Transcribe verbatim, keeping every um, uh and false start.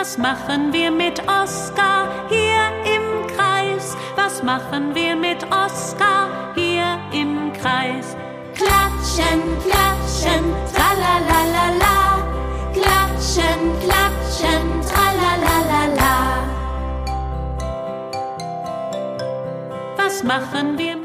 Was machen wir mit Oskar hier im Kreis? Was machen wir mit Oskar hier im Kreis? Klatschen, klatschen, tralalalala. Klatschen, klatschen, tralalalala. Was machen wir